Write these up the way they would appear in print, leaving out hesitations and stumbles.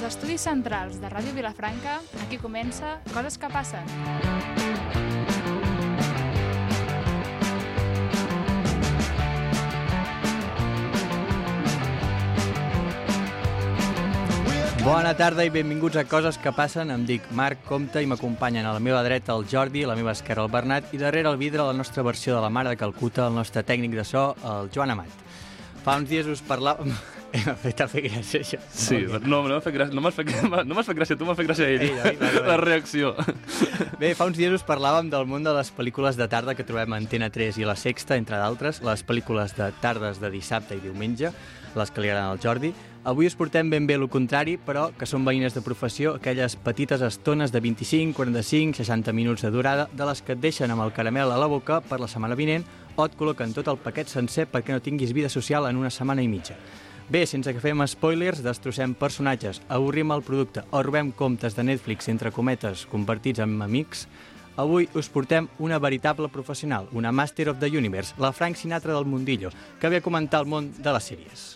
estudis centrals de Ràdio Vilafranca, aquí comença Coses que passen. Bona tarda i benvinguts a Coses que passen. Em dic Marc Comte i m'acompanyen a la meva dreta el Jordi, a la meva esquerra el Bernat i darrere el vidre la nostra versió de la Mare de Calcuta, el nostre tècnic de so, el Joan Amat. Fa uns dies us parlàvem... M'ha fet gràcia, això. Sí, no m'ha fet gràcia, no m'has fet gràcia, tu m'ha fet gràcia ell. La reacció. Bé, fa uns dies us parlàvem del món de les pel·lícules de tarda que trobem a Antena 3 i La Sexta, entre d'altres, les pel·lícules de tardes de dissabte i diumenge, les que li agraden al Jordi. Avui us portem ben bé el contrari, però que són veïnes de professió, aquelles petites estones de 25, 45, 60 minuts de durada, de les que et deixen amb el caramel a la boca per la setmana vinent o et col·loquen tot el paquet sencer perquè no tinguis vida social en una setmana i mitja. Bé, sense que fem spoilers, destrossem personatges, avorrim el producte o robem comptes de Netflix, entre cometes, compartits amb amics, avui us portem una veritable professional, una Master of the Universe, la Frank Sinatra del mundillo, que ve a comentar el món de les sèries.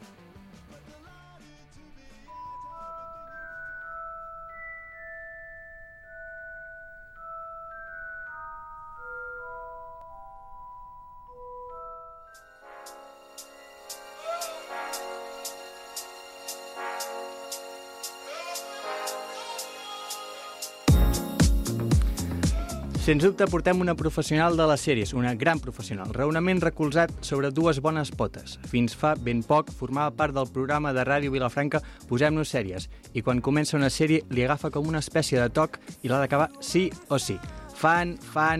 Sens dubte portem una professional de les sèries, una gran professional, raonament recolzat sobre dues bones potes. Fins fa ben poc formava part del programa de Ràdio Vilafranca Posem-nos sèries, i quan comença una sèrie li agafa com una espècie de toc i l'ha d'acabar sí o sí. Fan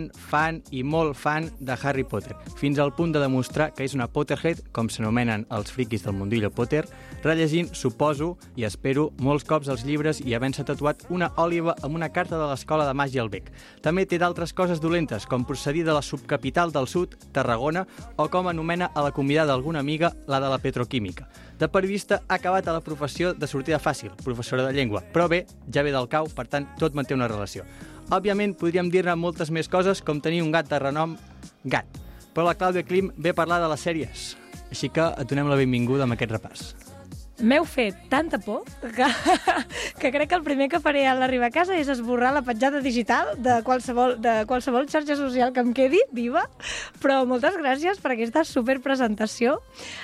i molt fan de Harry Potter, fins al punt de demostrar que és una Potterhead, com s'anomenen els friquis del mundillo Potter, rellegint, suposo, i espero, molts cops els llibres i havent-se tatuat una òliba amb una carta de l'Escola de Màgia al bec. També té d'altres coses dolentes, com procedir de la subcapital del sud, Tarragona, o com anomena a la convidada d'alguna amiga, la de la petroquímica. De periodista ha acabat a la professió de sortida fàcil, professora de llengua, però bé, ja ve del cau, per tant, tot manté una relació. Òbviament, podríem dir-ne moltes més coses, com tenir un gat de renom Gat. Però la Clàudia Klim ve a parlar de les sèries. Així que et donem la benvinguda amb aquest repàs. M'heu fet tanta por que crec que el primer que faré a l'arribar a casa és esborrar la petjada digital de qualsevol xarxa social que em quedi viva. Però moltes gràcies per aquesta superpresentació.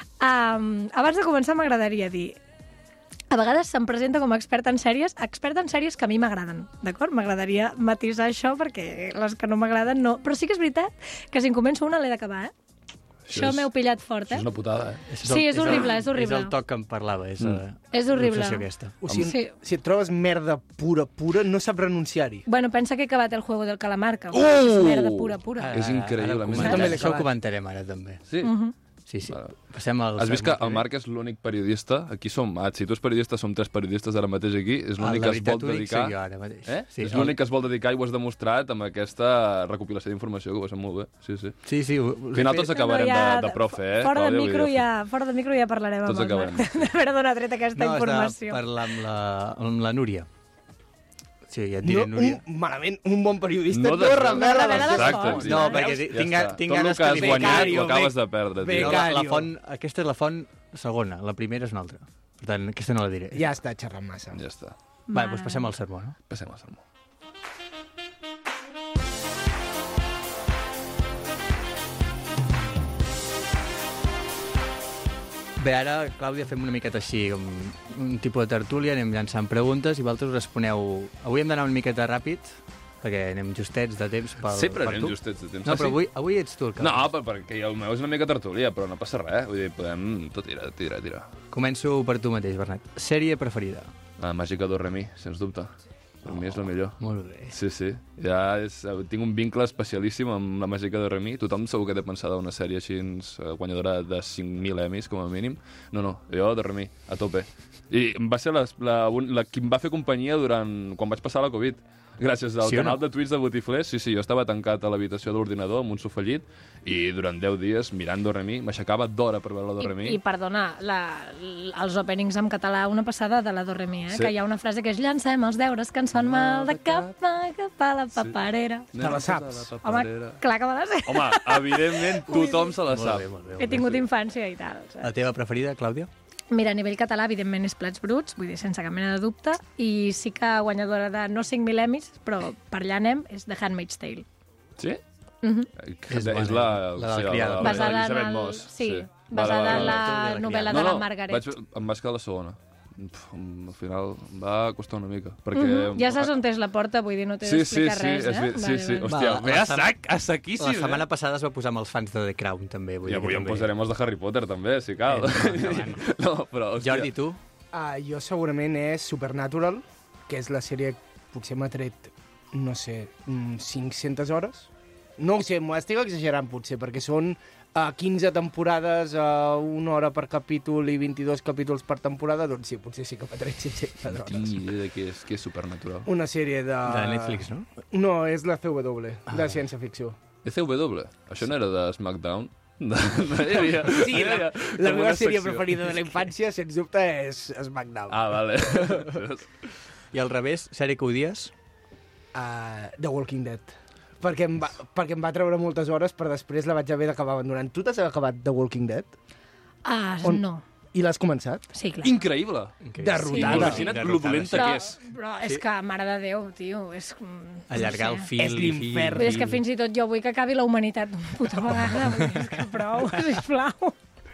Abans de començar m'agradaria dir... A vegades se'm presenta com a experta en sèries que a mi m'agraden, d'acord? M'agradaria matisar això perquè les que no m'agraden no. Però sí que és veritat que si en començo una l'he d'acabar, Això m'heu pillat fort, Això és una putada, Sí, és horrible, és horrible. És el toc que em parlava, és horrible. Aquesta. O sigui, si et trobes merda pura, no saps renunciar-hi. Bueno, pensa que he acabat el Juego del Calamar, que és merda pura. És increïble. Això ho comentarem ara, també. Sí? Sí. Passem al... Has vist que el Marc és l'únic periodista? Aquí som, si tu ets periodista, som 3 periodistes ara mateix aquí. És l'únic que es vol dedicar... És l'únic que es vol dedicar i ho has demostrat amb aquesta recopilació d'informació que ho has fet molt bé. Sí. Al final tots acabarem de profe, Fora de micro ja parlarem amb el Marc. D'haver donat tret aquesta informació. No, parlar amb la Núria. Sí, ja et diré, Núria. Malament, un bon periodista. No revela les fonts. No, perquè tinc ganes que has guanyat ho acabes de perdre. La font, aquesta és la font segona, la primera és una altra. Per tant, aquesta no la diré. Ja està xerrant massa. Ja està. Va, doncs passem al sermó, no? Passem al sermó. Bé, ara, Clàudia, fem una miqueta així, com un tipus de tertúlia, anem llançant preguntes i vosaltres responeu... Avui hem d'anar una miqueta ràpid, perquè anem justets de temps per tu. Sempre anem justets de temps. No, però avui ets tu el que... No, perquè el meu és una mica tertúlia, però no passa res. Vull dir, podem tot tirar. Començo per tu mateix, Bernat. Sèrie preferida? La Màgica d'Orremí, sens dubte. Per mi és el millor. Molt bé. Sí. Tinc un vincle especialíssim amb la Màgica de Remy. Tothom segur que té pensada una sèrie així guanyadora de 5.000 Emmys, com a mínim. No, jo de Remy, a tope. I va ser la qui em va fer companyia quan vaig passar la Covid. Gràcies al canal de Twitch de Botiflers, sí, jo estava tancat a l'habitació de l'ordinador amb un sofallit i durant 10 dies mirant Doremi, m'aixecava d'hora per veure la Doremi. I perdona, els openings en català, una passada de la Doremi, que hi ha una frase que és llancem els deures que ens fan mal de cap a la paperera. Te la saps? Home, clar que me la sé. Home, evidentment tothom se la sap. He tingut infància i tal. La teva preferida, Clàudia? Mira, a nivell català, evidentment, és Plats Bruts, vull dir, sense cap mena de dubte, i sí que guanyadora de no 5.000 Emmys, però per allà anem, és The Handmaid's Tale. Sí? És És bona, la la de la criada. Basada en Elisabet el... Moss. Sí, basada en la Vale. novel·la de la Margaret. Em vaig quedar la segona. Al final em va costar una mica. Perquè... Ja saps on és la porta, vull dir, no t'he d'explicar res, eh? Sí. Vale. Hòstia, Va, ve a sac, a saquíssim. La setmana passada es va posar amb els fans de The Crown, també. Vull I dir avui que em també. posarem els de Harry Potter, també, si cal. No, però, hòstia. Jordi, tu? Jo segurament és Supernatural, que és la sèrie que potser m'ha tret, no sé, 500 hores. No ho sé, m'ho estic exagerant potser, perquè són 15 temporades, 1 hora per capítol i 22 capítols per temporada, doncs sí, potser sí que m'ha tret 500 No hores. tinc ni idea de què és Supernatural. Una sèrie de... De Netflix, no? No, és la CW, de ciència-ficció. CW? Això no era de SmackDown? No hi havia... Sí, la meva sèrie preferida de la infància, sens dubte, és SmackDown. Ah, vale. I al revés, sèrie que odies? The Walking Dead. Perquè em va treure moltes hores, però després la vaig haver d'acabar abandonant. Tu t'has acabat The Walking Dead? No. I l'has començat? Sí, clar. Increïble. Derrotada. Imagina't lo dolenta que és. Però és que, mare de Déu, tio, és... Allargar el fil. És l'infern. És que fins i tot jo vull que acabi la humanitat d'una puta vegada. Vull dir, és que prou, sisplau.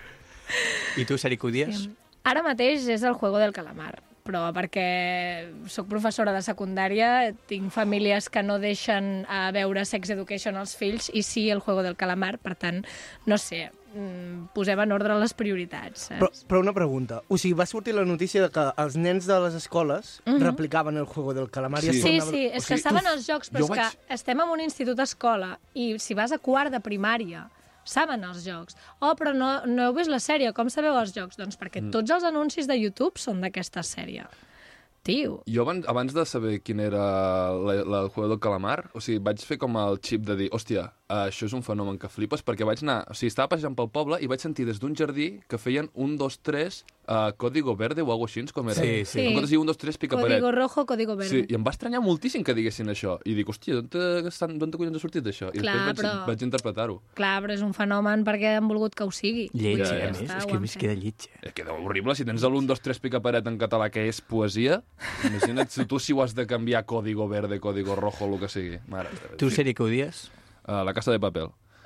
I tu, sèrie que odies? Ara mateix és el Juego del Calamar, però perquè sóc professora de secundària, tinc famílies que no deixen veure Sex Education als fills i sí el Juego del Calamar, per tant, no sé, posem en ordre les prioritats. Saps? Però una pregunta. O sigui, va sortir la notícia de que els nens de les escoles replicaven el Juego del Calamar. Sí. I es Sí, tornaven- sí, és que estaven als jocs, però és que estem en un institut escola i si vas a quart de primària saben els jocs. Oh, però no heu vist la sèrie, com sabeu els jocs? Doncs perquè tots els anuncis de YouTube són d'aquesta sèrie. Tio. Jo abans de saber quin era el Juego del Calamar, o sigui, vaig fer com el xip de dir, hòstia, això és un fenomen que flipes, perquè vaig anar, o sigui, estava passejant pel poble i vaig sentir des d'un jardí que feien 1, 2, 3, Código Verde o alguna cosa així, com era? Sí, sí. En comptes de dir 1, 2, 3, pica paret. Código rojo, código verde. Sí, i em va estranyar moltíssim que diguessin això. I dic, hòstia, d'on collons ha sortit això? I Clar, després vaig interpretar-ho. Clar, però és un fenomen perquè han volgut que ho sigui. Lleig, Ja, a ja més. està, És ho que han més fet. queda lleig. Queda horrible. Si tens el 1, 2, 3, pica paret en català, que és poesia, imagina't tu si ho has de canviar a Código Verde, Código Rojo, el que sigui. Mare, Tu, sèrie que odies? La Casa de Papel.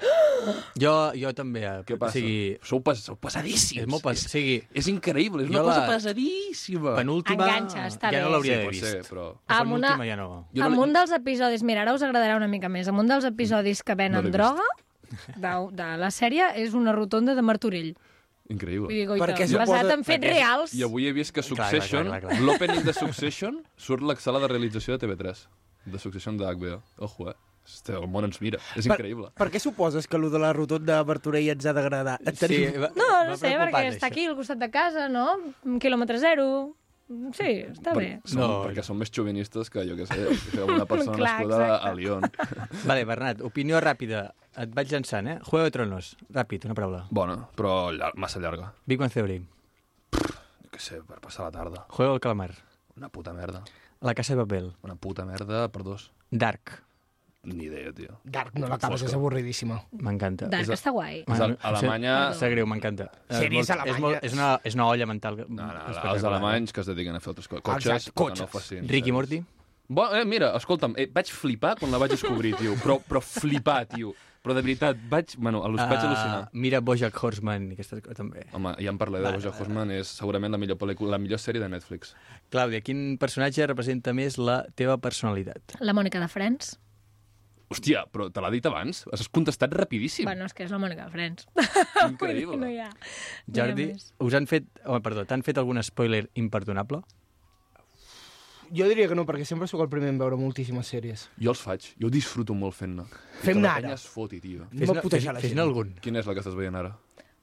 Jo també. Què passa? O sigui, Sou pesadíssims. és molt o sigui, És increïble, és Jo una cosa la- pesadíssima. penúltima Enganxa, està ja no bé. l'hauria Sí, d'haver pot vist. ser, però... Amb una- Penúltima ja no. Jo no Amb l'he- un dels episodis, mira, ara us agradarà una mica més, amb un dels episodis que No venen l'he vist. droga de la sèrie és una rotonda de Martorell. Increïble. Vull dir, goita, Perquè basat suposa- en fets perquè- reals. I avui he vist que Clar, Succession, clar. l'opening de Succession, surt la sala de realització de TV3, de Succession de HBO. Ojo, Hòstia, el món ens mira. És increïble. Per què suposes que allò de la rotonda de Martorell ens ha d'agradar? Sí, No sé, perquè està aquí al costat de casa, no? Quilòmetre zero. Sí, està bé. Perquè són més xovinistes que, jo què sé, que una persona Clar, nascuda exacte. a Lyon. Vale, Bernat, opinió ràpida. Et vaig llançant, Juego de Tronos. Ràpid, una paraula. Bona, però massa llarga. Big Bang Theory. Jo què sé, per passar la tarda. Juego del Calamar. Una puta merda. La Casa de Papel. Una puta merda per dos. Dark. Ni idea, tio. Dark no l'acabes, és avorridíssima. M'encanta. Dark està guai. És Alemanya... Sap greu, m'encanta. Sèries alemanyes. És una olla mental. No, els alemanys que es dediquen a fer altres coses. Cotxes, Exacte, però que cotxes. no facin. Rick i Morty. Mira, escolta'm, vaig flipar quan la vaig descobrir, tio. Però flipar, tio. Però de veritat, vaig al·lucinar. Mira Bojack Horseman i aquestes coses també. Home, ja en parlaré de Bojack Horseman, és segurament la millor pel·lícula, la millor sèrie de Netflix. Clàudia, quin personatge representa més la teva personalitat? La Mònica de Friends. Hòstia, però te l'ha dit abans? Has contestat rapidíssim. Bueno, és que és la Mònica de Friends. Increïble. No hi ha. Jordi, us han fet... t'han fet algun spoiler imperdonable? Jo diria que no, perquè sempre sóc el primer en veure moltíssimes sèries. Jo els faig, jo disfruto molt fent-ne. I Fem-ne que la ara. penya es foti, tio. No putejar la gent. Fes-ne algun. Quina és la que estàs veient ara?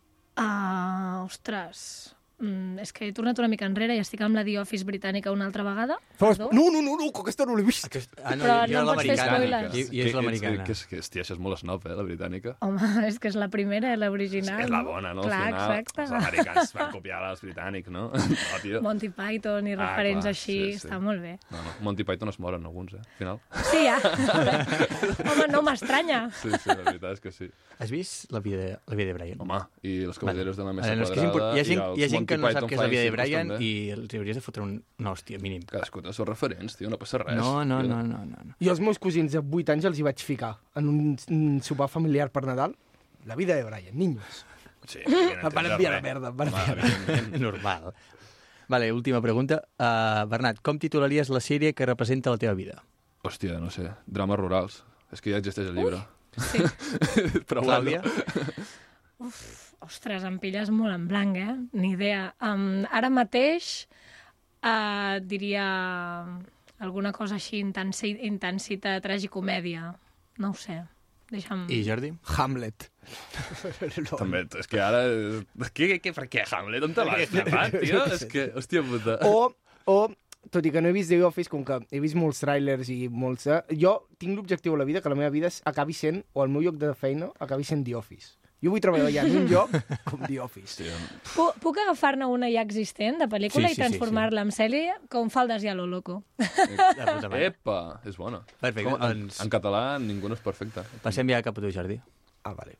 Ostres. És que he tornat una mica enrere i estic amb la The Office britànica una altra vegada. No, que aquesta no l'he vist. Però no em pots fer spoilers. I és l'americana. Hòstia, això és molt snob, la britànica. Home, és que és la primera, l'original. És la bona, no? Clar, Al final, exacte. els americans van copiar els britànics, no? No, tio. Monty Python i referents clar, així, sí. està molt bé. No, Monty Python es moren alguns, al final. Sí, ja. Home, no m'estranya. Sí, la veritat és que sí. Has vist la vida de Brian? Home, i los caballeros de la mesa No, és que és quadrada hi ha gent i els que no sap què és la vida de Brian també. i els hauries de fotre una hòstia, mínim. Cadascú té els seus referents, tio, no passa res. No. Jo als meus cosins de 8 anys els hi vaig ficar en un sopar familiar per Nadal. La vida de Brian, niños. Sí, Van enviar la merda, van enviar la merda. Normal. Vale, última pregunta. Bernat, com titularies la sèrie que representa la teva vida? Hòstia, no sé, drames rurals. És que ja existeix el llibre. Sí. Però Clàudia? Ostres, em pilles molt en blanc, Ni idea. Ara mateix diria alguna cosa així, intensita, tragicomèdia. No ho sé. Deixa'm... I Jordi? Hamlet. També, és que ara... Per què Hamlet? On te l'has tapat, tio? És que, hòstia puta. O, tot i que no he vist The Office, com que he vist molts trailers i molts... Jo tinc l'objectiu a la vida que la meva vida acabi sent, o el meu lloc de feina, acabi sent The Office. Jo vull treballar ja en un lloc com The Office. Sí. Puc agafar-ne una ja existent de pel·lícula Sí, i transformar-la en sèrie com Faldes i a lo loco? Epa, és bona. Perfecte, Com, doncs- en català ningú no és perfecte. Passem ja cap a tu, Jordi. Vale.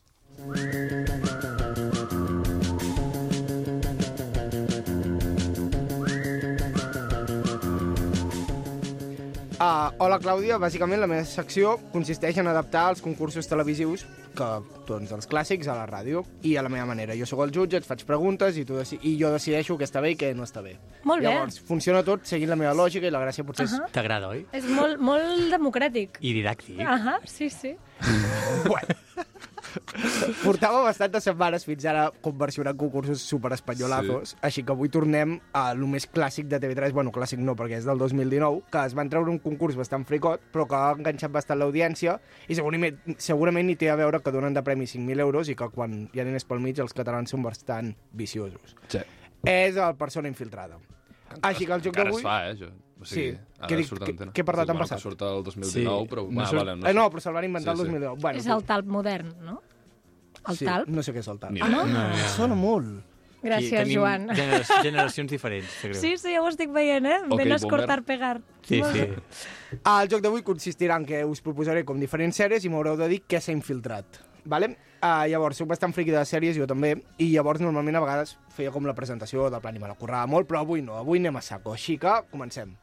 Hola, Clàudia. Bàsicament, la meva secció consisteix en adaptar els concursos televisius, que doncs, els clàssics, a la ràdio, i a la meva manera. Jo sóc el jutge, et faig preguntes i jo decideixo què està bé i què no està bé. Molt bé. Llavors, funciona tot seguint la meva lògica i la gràcia potser és... T'agrada, oi? És molt democràtic. I didàctic. Sí. Bueno. Portava bastantes setmanes fins ara conversionant concursos superespanyolazos, així que avui tornem a lo més clàssic de TV3, bueno, clàssic no, perquè és del 2019, que es van treure un concurs bastant fricot, però que ha enganxat bastant l'audiència, i segurament hi té a veure que donen de premi 5.000 euros i que quan hi ha diners pel mig els catalans són bastant viciosos. Sí. És el Persona Infiltrada. Així que el joc Encara d'avui... es fa, això. O sigui, Sí. ara Què dic? surt a l'antena. Què he parlat en Bueno, passat? que surt el 2019, Sí. però... No vale, surt- no sé. No, però se'l van inventar el Sí, sí. 2019. Bueno, És el talp modern, no? El sí, talp? no sé què és el talp. Ni idea. No. Sona molt. Gràcies, Tenim Joan. generacions diferents, te creu. Sí, ja ho estic veient, Ok, Venes boomer. cortar, pegar. Sí. El joc d'avui consistirà en que us proposaré com diferents sèries i m'haureu de dir què s'ha infiltrat. Vale? Llavors, soc bastant friqui de sèries, jo també, i llavors normalment a vegades feia com la presentació del plan i me la currava molt, però avui no, avui anem a saco, així que comencem.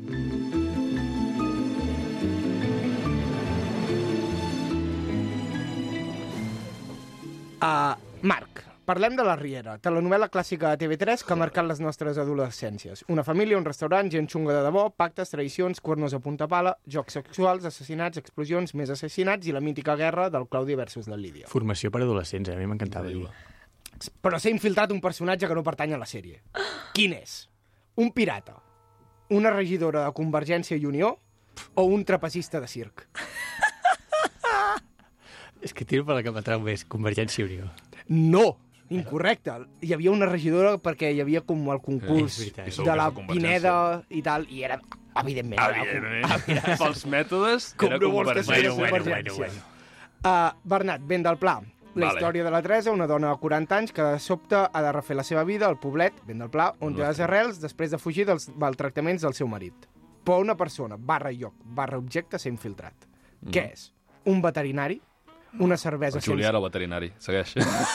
Marc, parlem de La Riera, telenovel·la clàssica de TV3 que ha marcat les nostres adolescències. Una família, un restaurant, gent xunga de debò, pactes, traïcions, cuernos a punta pala, jocs sexuals, assassinats, explosions, més assassinats i la mítica guerra del Claudi versus la Lídia. Formació per adolescents, a mi m'encantava dir. Però s'ha infiltrat un personatge que no pertany a la sèrie. Quin és? Un pirata, una regidora de Convergència i Unió o un trapecista de circ? És que tiro per la que m'atrau més, Convergència i Unió. No! Incorrecte. Hi havia una regidora perquè hi havia com el concurs És veritat. I segur de que la és de Convergència. Pineda i tal, i era, evidentment, Evidentment. Pels mètodes, Com era no vols que sigui Convergència. Convergència? Bernat, ben del Pla. La Vale. història de la Teresa, una dona de 40 anys que de sobte ha de refer la seva vida al poblet, ben del Pla, on té les arrels després de fugir dels maltractaments del seu marit. Però una persona, /objecte, s'ha infiltrat. Què és? Un veterinari? Una cervesa El Julià era el veterinari, segueix.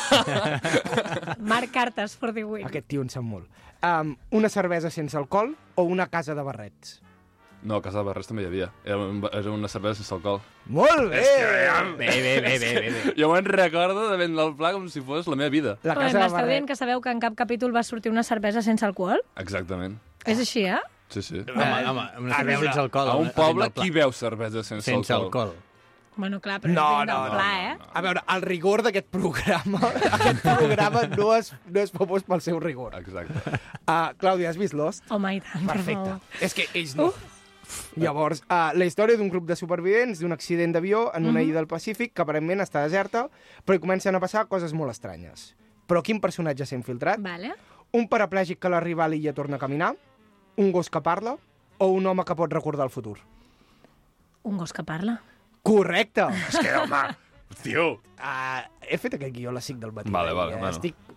Marc Cartes, for the win. Aquest tio en sap molt. Una cervesa sense alcohol o una casa de barrets? No, a Casa de Barres també hi havia. Era una cervesa sense alcohol. Molt bé! Bé. Jo me'n recordo de vendre el pla com si fos la meva vida. La casa de M'esteu dient barrets. que sabeu que en cap capítol va sortir una cervesa sense alcohol? Exactament. És així, Sí, sí. Home, una cervesa sense alcohol. A un poble, qui veu cervesa sense Sense alcohol? alcohol. Bueno, clar, però No, és ben del no, pla, no. A veure, el rigor d'aquest programa, no és famós pel seu rigor. Exacte. Clàudia, has vist Lost? Home, i tant, per Perfecte. favor. És que ells no. Llavors, la història d'un grup de supervivents d'un accident d'avió en una illa del Pacífic que aparentment està deserta, però hi comencen a passar coses molt estranyes. Però quin personatge s'ha infiltrat? Vale. Un paraplègic que a l'arribar a l'illa torna a caminar? Un gos que parla? O un home que pot recordar el futur? Un gos que parla. Correcte! És que, home, tio... He fet aquest guió a les 5 del matí. Vale, i, bueno. Estic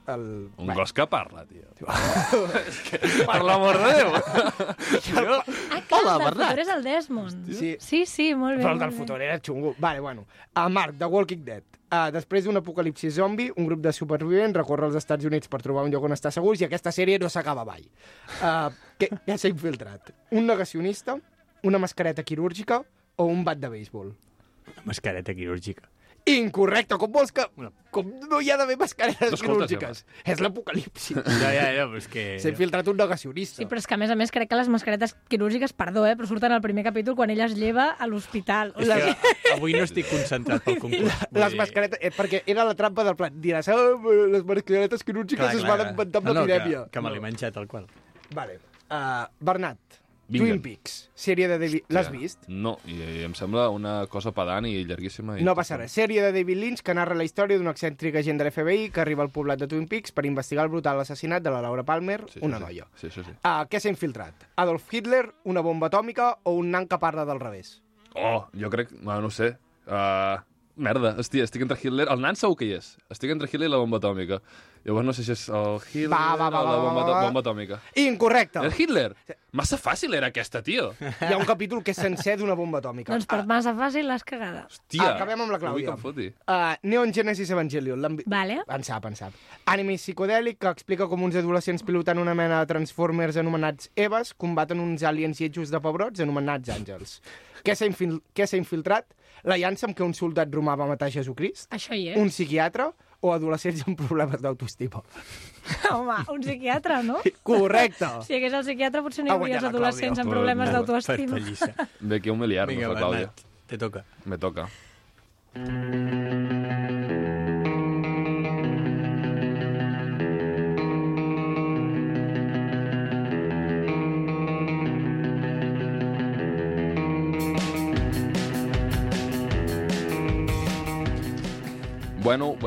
Un gos que parla, tio. Per l'amor de Déu. Hola, el futur és el Desmond. Sí, molt bé. Però el del futur era xungo. Vale, bueno. Marc, The Walking Dead. Després d'un apocalipsi zombi, un grup de supervivents recorre als Estats Units per trobar un lloc on estar segurs i aquesta sèrie no s'acaba mai. Què s'ha infiltrat? Un negacionista, una mascareta quirúrgica o un bat de béisbol? Una mascareta quirúrgica. Incorrecte, com vols que... Com no hi ha d'haver mascaretes quirúrgiques? És l'apocalipsi. Ja, però és que... S'ha infiltrat un negacionista. Sí, però és que a més crec que les mascaretes quirúrgiques, perdó, però surten al primer capítol quan ella es lleva a l'hospital. És que avui no estic concentrat pel concurs. Les mascaretes... perquè era la trampa del plat. Diràs, les mascaretes quirúrgiques es van inventar amb l'epidèmia. Que me l'he menjat, tal qual. Vale. Bernat, Twin Peaks, sèrie de David... L'has vist? No, i em sembla una cosa pedant i llarguíssima. No passa res. Sèrie de David Lynch que narra la història d'un excèntric agent de l'FBI que arriba al poblat de Twin Peaks per investigar el brutal assassinat de la Laura Palmer, una noia. Sí. Què s'ha infiltrat? Adolf Hitler, una bomba atòmica o un nan que parla del revés? Jo crec... no sé. Merda, hòstia, estic entre Hitler... El nan segur que hi és. Estic entre Hitler i la bomba atòmica. Llavors no sé si és el Hitler o la bomba atòmica. Incorrecte! És Hitler? Massa fàcil era aquesta, tio. Hi ha un capítol que és sencer d'una bomba atòmica. Doncs per massa fàcil l'has cagada. Hòstia, acabem amb la Clàudia. Vull que em foti. Neon Genesis Evangelion. Vale. En sap. Anime psicodèlic que explica com uns adolescents pilotant una mena de Transformers anomenats Evas combaten uns aliens lletjos de pebrots anomenats àngels. Què s'ha infiltrat? L'aliança amb què un soldat romà va matar Jesucrist? Això hi és. Un psiquiatre o adolescents amb problemes d'autoestima? Home, un psiquiatre, no? Correcte. Si hagués el psiquiatre potser no hi hauria els adolescents amb problemes d'autoestima. Ve aquí a humiliar-nos, Vinga, la Clàudia. Bernat, te toca. Me toca. Bueno,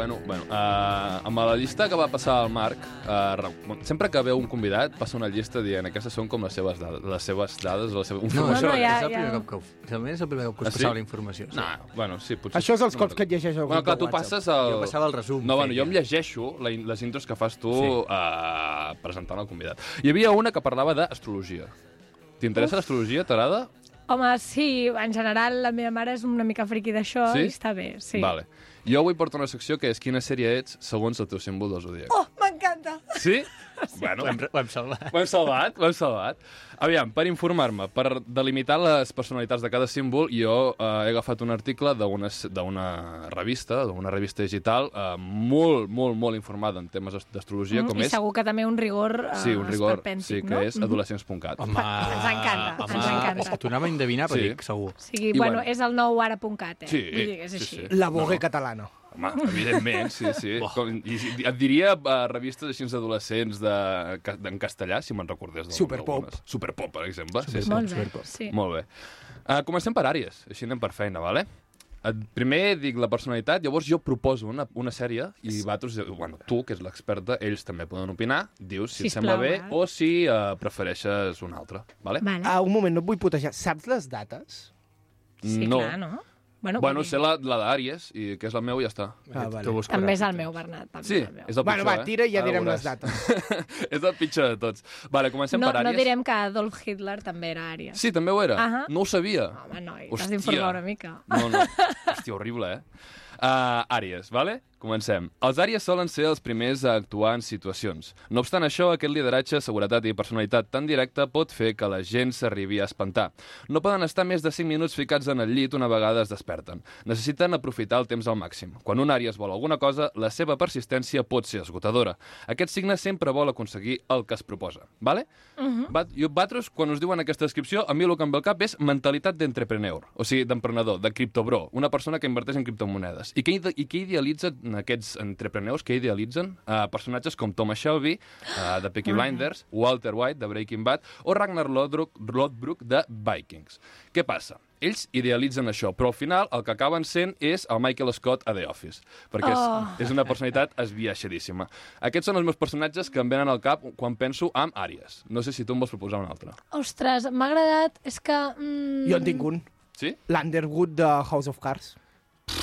amb la llista que va passar al Marc, sempre que veu un convidat passa una llista dient aquestes són com les seves dades, la seva informació. És el primer cop que és el primer cop que us passava la informació. No, bueno, sí, potser... Això és els cops que et llegeix el grup bueno, clar, de tu WhatsApp. passes el... Jo passava el resum. No, bueno, jo em llegeixo les intros que fas tu presentant el convidat. Hi havia una que parlava d'astrologia. T'interessa l'astrologia? T'agrada? Home, sí, en general la meva mare és una mica friqui d'això i està bé, sí. Vale. Jo avui porto una secció que és quina sèrie ets segons el teu símbol del zodíac. Oh, m'encanta! Sí? Bueno, Ho hem salvat. Ho hem salvat. Aviam, per informar-me, per delimitar les personalitats de cada símbol, jo he agafat un article d'una revista digital molt informada en temes d'astrologia, com és... I segur que també un rigor sí, un rigor, esperpèntic, sí, que és adolescents.cat. Home, ens encanta. És que t'ho anava a endevinar, però dic, segur. Sí, bueno, és el nou ara.cat, Sí, vull dir que és així. sí. La Vogue catalana. Home, evidentment, sí. I et diria revistes així d'adolescents en castellà, si me'n recordés. Superpop. Superpop, per exemple. Sí. Molt bé, sí. Molt bé. Comencem per àries, així anem per feina, vale? Primer dic la personalitat, llavors jo proposo una sèrie i vosaltres, bueno, tu, que és l'experta, ells també poden opinar, dius si et sembla bé o si prefereixes una altra, vale? Un moment, no et vull putejar. Saps les dates? Sí, clar, no? Bueno, sé la d'Àries, i que és el meu i ja està. Vale. També és el meu, Bernat. Sí, és el pitjor, va, tira i ja direm les dates. És el pitjor de tots. Vale, comencem per Àries. No direm que Adolf Hitler també era Àries. Sí, també ho era. No ho sabia. Home, noi, t'has d'informar una mica. No. Hòstia, horrible, Àries, vale? Comencem. Els àries solen ser els primers a actuar en situacions. No obstant això, aquest lideratge, seguretat i personalitat tan directa pot fer que la gent s'arribi a espantar. No poden estar més de 5 minuts ficats en el llit una vegada es desperten. Necessiten aprofitar el temps al màxim. Quan un àries vol alguna cosa, la seva persistència pot ser esgotadora. Aquest signe sempre vol aconseguir el que es proposa. Vale? Vosaltres, quan us diuen aquesta descripció, a mi el que em ve al cap és mentalitat d'entrepreneur, o sigui, d'emprenedor, de criptobro, una persona que inverteix en criptomonedes. I què idealitza aquests entrepreneurs, que idealitzen personatges com Thomas Shelby, de Peaky Blinders, Walter White, de Breaking Bad, o Ragnar Lodbrok, de Vikings. Què passa? Ells idealitzen això, però al final el que acaben sent és el Michael Scott a The Office, perquè és una personalitat esbiaixadíssima. Aquests són els meus personatges que em venen al cap quan penso en àries. No sé si tu em vols proposar un altre. Ostres, m'ha agradat, és que... Jo en tinc un. Sí? L'Underwood de House of Cards.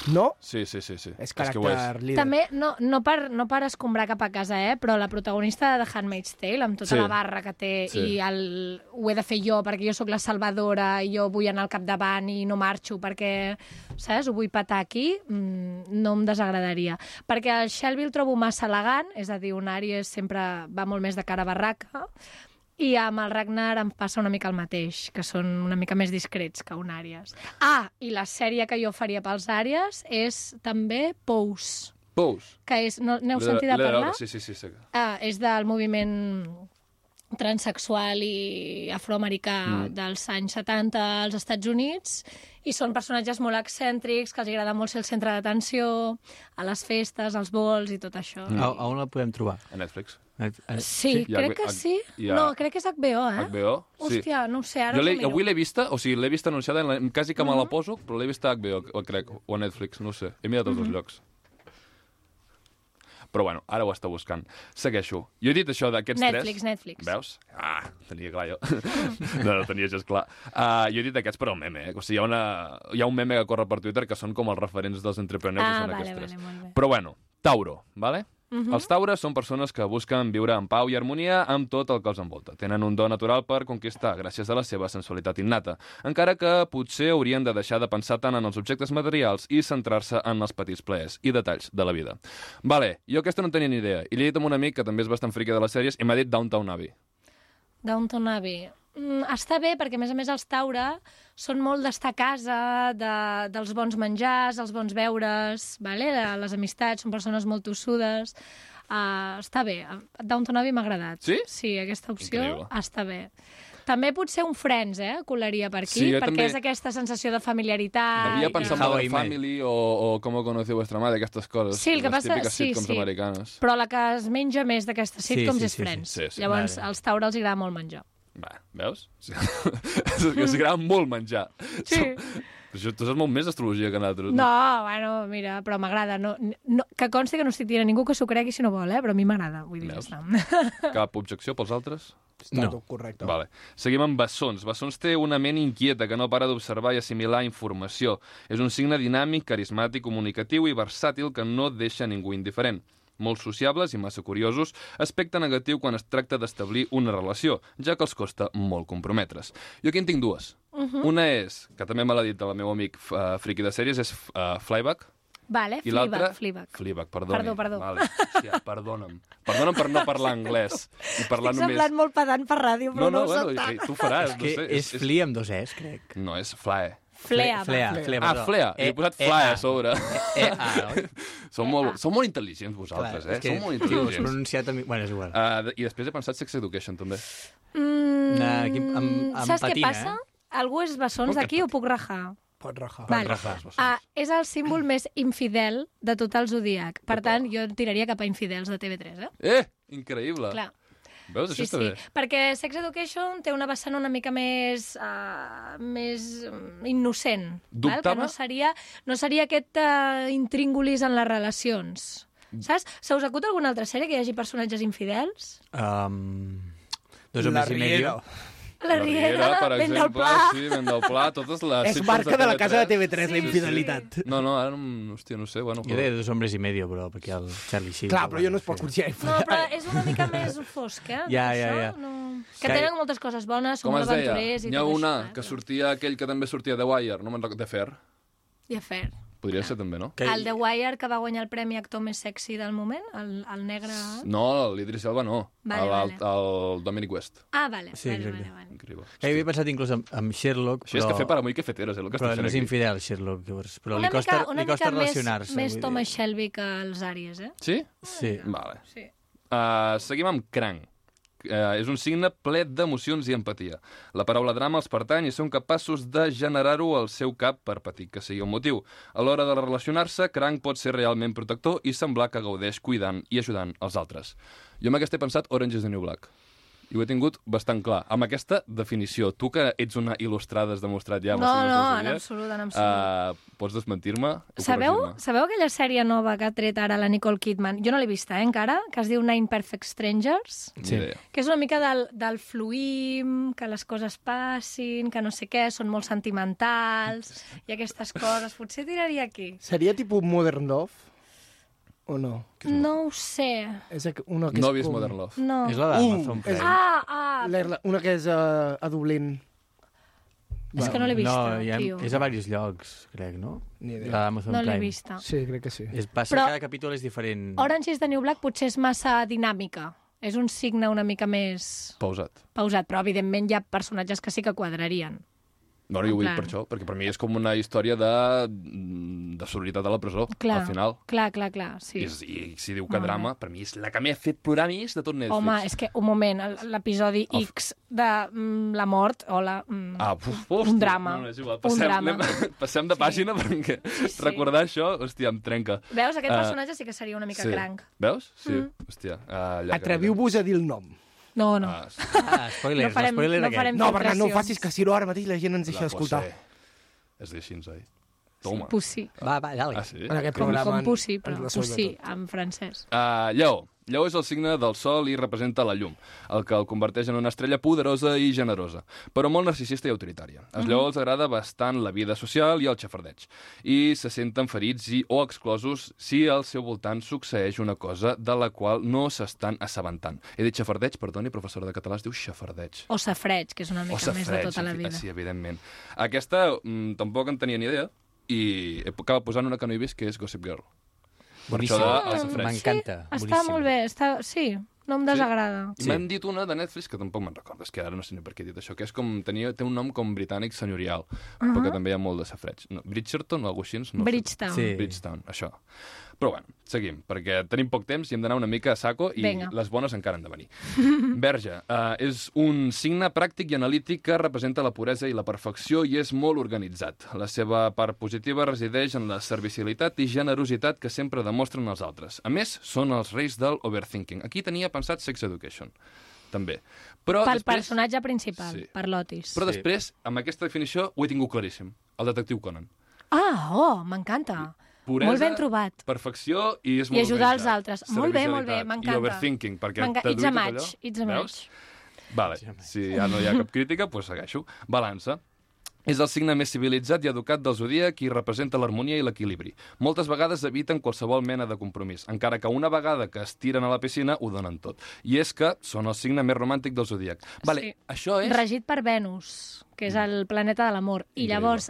No? Sí. És que ho caràcter líder. També, no per escombrar cap a casa, però la protagonista de The Handmaid's Tale, amb tota Sí. la barra que té, Sí. i ho he de fer jo perquè jo sóc la salvadora i jo vull anar al capdavant i no marxo perquè, saps, ho vull petar aquí, no em desagradaria. Perquè el Shelby el trobo massa elegant, és a dir, un Aries sempre va molt més de cara a barraca, i amb el Ragnar em passa una mica el mateix, que són una mica més discrets que un Àries. I la sèrie que jo faria pels Àries és també Pose, Pose. que és... N'heu sentit a parlar? Sí. És del moviment transsexual i afroamericà dels anys 70 als Estats Units, i són personatges molt excèntrics, que els agrada molt ser el centre d'atenció, a les festes, als bols i tot això. A on la podem trobar? A Netflix. Sí, crec que sí. No, crec que és HBO, HBO? Sí. Hòstia, no ho sé, ara Jo ho miro. avui l'he vista, o sigui, l'he vista anunciada, quasi que me la poso, però l'he vista a HBO, crec, o a Netflix, no ho sé. He mirat tots els llocs. Però bueno, ara ho està buscant. Segueixo. Jo he dit això d'aquests tres... Netflix. Veus? Tenia clar jo. No tenia gens clar. Jo he dit aquests per al meme, O sigui, hi ha un meme que corre per Twitter que són com els referents dels entrepreneurs, que són aquests tres. Molt bé. Però bueno, Tauro, ¿vale? Els taures són persones que busquen viure en pau i harmonia amb tot el que els envolta. Tenen un do natural per conquistar gràcies a la seva sensualitat innata, encara que potser haurien de deixar de pensar tant en els objectes materials i centrar-se en els petits plaers i detalls de la vida. Vale, jo aquesta no en tenia ni idea, i l'he dit amb un amic que també és bastant friqui de les sèries i m'ha dit Downton Abbey. Downton Abbey. Està bé, perquè a més els Taure són molt d'estar a casa, dels bons menjars, els bons beures, vale? Les amistats, són persones molt tossudes. Està bé. Downton Abbey m'ha agradat. Sí? Sí, aquesta opció Increïble. està bé. També potser un Friends, colaria per aquí, Sí, jo perquè també. és aquesta sensació de familiaritat. Havia pensat en How I Modern Family o Com conocí vuestra madre, aquestes coses. Sí, el que les passa... típiques Sí, sitcoms americanes. Però la que es menja més d'aquestes sitcoms és sí. Friends. Sí. Llavors, Vale. als Taure els agrada molt menjar. Va, veus? És que s'agrada molt menjar. Sí. Tu saps molt més d'astrologia que nosaltres. No, bueno, mira, però m'agrada. No, que consti que no estic dient a ningú que s'ho cregui si no vol, però a mi m'agrada. Vull dir, ja Veus? està. Cap objecció pels altres? Està No. tot correcte. Vale. Seguim amb Bessons. Bessons té una ment inquieta que no para d'observar i assimilar informació. És un signe dinàmic, carismàtic, comunicatiu i versàtil que no deixa ningú indiferent. Molt sociables i massa curiosos, aspecte negatiu quan es tracta d'establir una relació, ja que els costa molt comprometre's. Jo aquí en tinc dues. Una és, que també me l'ha dit el meu amic friqui de sèries, és Fleabag. Vale, I l'altra... Fleabag. perdoni. Perdó. Vale. Hòstia, perdona'm. Perdona'm per no parlar anglès. I parlar Estic només... semblant molt pedant per ràdio, però no ho soc bueno, tant. tu faràs. Que no sé, és Flea amb 2 Es, crec. No, és Flae. Fleabag. Flea, Ah, Flea. Li he posat Flae a sobre. Oi? Sou molt intel·ligents vosaltres, Clar, és que Sou molt tio, és intel·ligents. pronunciat... Bueno, és igual. I després he pensat Sex Education, també. Aquí, amb Saps què patina, passa? Algú és bessons Com que d'aquí o puc rajar? Pot rajar. Vale. rajar els bessons. És el símbol més infidel de tot el Zodíac. Per tant, jo tiraria cap a infidels de TV3, Increïble. Clar. Veus? Això està bé. Perquè Sex Education té una vessant una mica més innocent. Val? Que Dubtava? no seria aquest intríngulis en les relacions. Saps? Se us acut alguna altra sèrie que hi hagi personatges infidels? 2 La hombres y medio. La Riera, per Ben del exemple, Pla. sí, Ben del Pla, totes les... És sitcoms marca de la casa de TV3. TV3, la infidelitat. No, ara no, hòstia, no sé, bueno... Jo deia 2 hombres y medio, però perquè el Charlie Sheen... Clar, però jo no es pot considerar No, infidel. però és una mica més fosc, Ja. Això, no... Que tenen moltes coses bones, són Com molt es deia? aventurers i N'hi ha tot una això. que sortia aquell que també sortia de Wire, no me'n recordo, de Fer. I a fer. Podria ser també, no? El The Wire, que va guanyar el premi actor més sexy del moment, el negre... No, l'Idris Elba no. Vale. El Dominic West. Ah, vale. Sí, exacte. Vale. Increïble. Que havia pensat inclús amb Sherlock, Això és cafè para muy cafeteros, el que però estic no fent és aquí. infidel, Sherlock, llavors. Però Una li costa mica relacionar-se. més vull dir. Thomas Shelby que els Àries, Sí? Sí. Vale. Sí. Seguim amb Cranc. És un signe ple d'emocions i empatia. La paraula drama els pertany i són capaços de generar-ho al seu cap per petit que sigui el motiu. A l'hora de relacionar-se, Cranc pot ser realment protector i semblar que gaudeix cuidant i ajudant els altres. Jo amb aquest he pensat Orange is the New Black. I ho he tingut bastant clar. Amb aquesta definició, tu que ets una il·lustrada, has demostrat ja... No, en absolut. Pots desmentir-me? Sabeu aquella sèrie nova que ha tret ara la Nicole Kidman? Jo no l'he vista, encara, que es diu Nine Perfect Strangers. Sí. Que és una mica del fluïm, que les coses passin, que no sé què, són molt sentimentals i aquestes coses. Potser tiraria aquí. Seria tipus Modern Love? O no? No ho sé. És una que No he és vist com... Modern Love. No. És la d'Amazon Prime. Una que és a Dublín. És que no l'he vista, tio. És a diversos llocs, crec, no? Ni idea. La d'Amazon No Prime. l'he vista. Sí, crec que sí. Passa Però- cada capítol és diferent. Orange is the New Black potser és massa dinàmica. És un signe una mica més Pausat. pausat, però evidentment hi ha personatges que sí que quadrarien. No, jo ho dic Clar. per això, perquè per mi és com una història de sororitat a la presó, Clar, al final. clar, sí. I si diu que Molt drama, per mi és la que m'ha fet plorar més de tot Netflix. Home, és que, un moment, l'episodi X de la mort, hola, un drama. No, és igual. Un drama. Passem de pàgina perquè recordar això, hòstia, em trenca. Veus? Aquest personatge sí que seria una mica cranc. Veus? Sí, hòstia. Atreviu-vos a dir el nom. No. Spoilers, No farem- spoiler no aquest. farem- No, perquè no ho filtracions. facis, que si no ara mateix la gent ens deixa d'escoltar. És així, oi? Toma. Pussy. Va, dale. Ah, sí? En aquest Com programa Pussy, ens però la solta Pussy, tot. en francès. Lleó. Lleó és el signe del sol i representa la llum, el que el converteix en una estrella poderosa i generosa, però molt narcisista i autoritària. Als lleó els agrada bastant la vida social i el xafardeig, i se senten ferits o exclosos si al seu voltant succeeix una cosa de la qual no s'estan assabentant. He dit xafardeig, perdoni, professora de català, es diu xafardeig. O safreig, que és una mica més de tota la vida. Sí, evidentment. Aquesta tampoc en tenia ni idea i he acabat posant una que no he vist, que és Gossip Girl. Per això de safreig. M'encanta. Està molt bé, sí, no em desagrada. I m'han dit una de Netflix que tampoc me'n recordo, és que ara no sé ni per què he dit això, que és com, té un nom com britànic senyorial, perquè també hi ha molt de safreig. No, Bridgerton o alguna cosa així? No sé. Bridgetown. Sí. Bridgetown, això. Però bueno, seguim, perquè tenim poc temps i hem d'anar una mica a saco i Vinga. les bones encara han de venir. Verge, és un signe pràctic i analític que representa la puresa i la perfecció i és molt organitzat. La seva part positiva resideix en la servicialitat i generositat que sempre demostren els altres. A més, són els reis del overthinking. Aquí tenia pensat Sex Education, també. Però Pel després... personatge principal, Sí. per l'Otis. Però després, amb aquesta definició, ho he tingut claríssim. El detectiu Conan. M'encanta. Puresa, Molt ben trobat. perfecció i és I molt ajudar els organitzat. altres. Molt bé, Servicialitat m'encanta. I overthinking, perquè It's a t'aduï tot match, allò. it's a Veus? match. Vale, si ja no hi ha cap crítica, doncs segueixo. Balança. És el signe més civilitzat i educat del zodíac i representa l'harmonia i l'equilibri. Moltes vegades eviten qualsevol mena de compromís, encara que una vegada que es tiren a la piscina ho donen tot. I és que són el signe més romàntic del zodíac. Vale, Sí. això és... Regit per Venus, que és el planeta de l'amor. I llavors,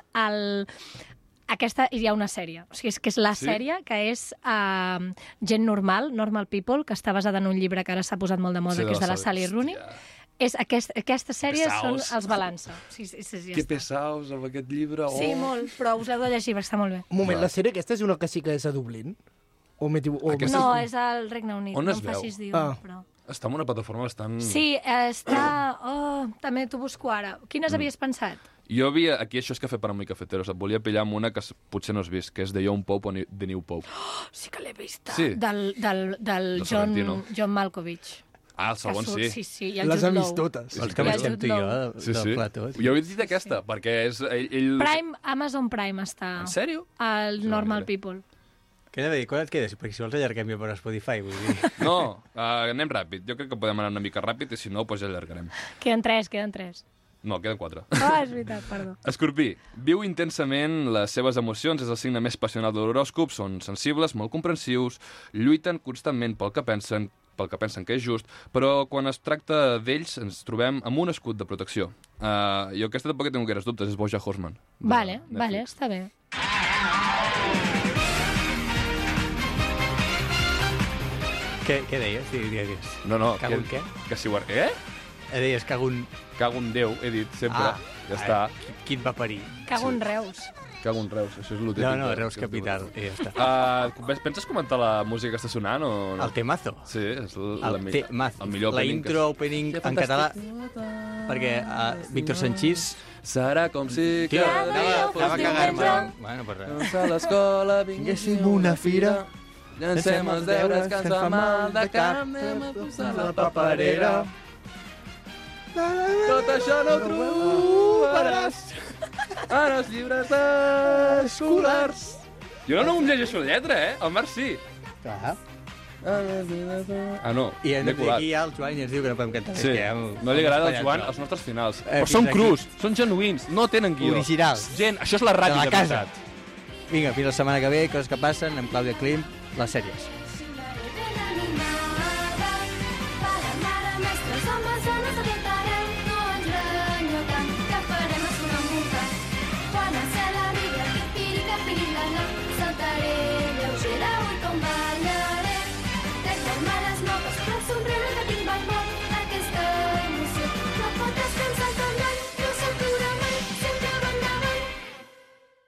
aquesta hi ha una sèrie. O sigui, és que és la Sí? sèrie que és Gent Normal, Normal People, que està basada en un llibre que ara s'ha posat molt de moda, que és de la Sally Rooney. Aquesta sèrie són Pesaos. els Balança. Sí, ja Que està. pesaos amb aquest llibre. Oh. Sí, molt, però us heu de llegir, perquè està molt bé. Un moment, la sèrie aquesta és una que sí que és a Dublín? O Aquesta No, és al Regne Unit, On no es em veu? facis dir Ah. però... Està en una plataforma bastant... Sí, està... També t'ho busco ara. Quines havies pensat? Jo havia... Aquí això és Cafè per amo i cafeteros. Et volia pillar amb una que potser no has vist, que és The Young Pope o The New Pope. Sí que l'he vista. Sí. Del Sorrentino. John Malkovich. Ah, el segon sí. Sí, i el Les Jude ha Law. vist totes. Els que I el menystem Jude tu i jo Law. del plató. Jo he dit aquesta, perquè és... Ell... Amazon Prime està. En sèrio? El Normal mira. People. Què he de dir? Quan et quedes? Perquè si vols allarguem jo per Spotify, vull dir... No, anem ràpid. Jo crec que podem anar una mica ràpid i si no, doncs ja allargarem. Queden tres. No, queden 4. És veritat, perdó. Escorpí, viu intensament les seves emocions, és el signe més passional de l'horòscop, són sensibles, molt comprensius, lluiten constantment pel que pensen que és just, però quan es tracta d'ells ens trobem amb un escut de protecció. Jo aquesta tampoc tinc gaires dubtes, és BoJack Horseman. de Vale, Netflix. està bé. Què deies? Digues. No, Cago en què? Que si ho... Eh? Deies, cago en... Cago en Déu, he dit, sempre. Ja està. Qui et va parir? Cago en Reus. Cago en Reus, això és el típic. No, Reus que es diu. Capital, i ja està. Penses comentar la música que està sonant o no? El temazo. Sí, és El temazo. el millor La opening intro, opening en català, perquè Víctor Sanchís... Serà com si Tio, cada dia anava a cagar-me. Bueno, pues res. Doncs a l'escola vinguéssim una fira, llancem els deures que ens fa mal de cap, anem a posar la paperera. Tot això no ho trobaràs en els llibres escolars. Jo no em llegeixo la lletra, El Marc sí. Clar. No, I m'he colat. aquí hi ha el Joan i ens diu que no podem cantar. Sí, no li agrada al Joan els nostres finals. Però fins són aquí. crus, són genuïns, no tenen guió. Originals. Gent, això és la ràdio De la de casa. veritat. Vinga, fins la setmana que ve, coses que passen amb Clàudia Klim, les sèries.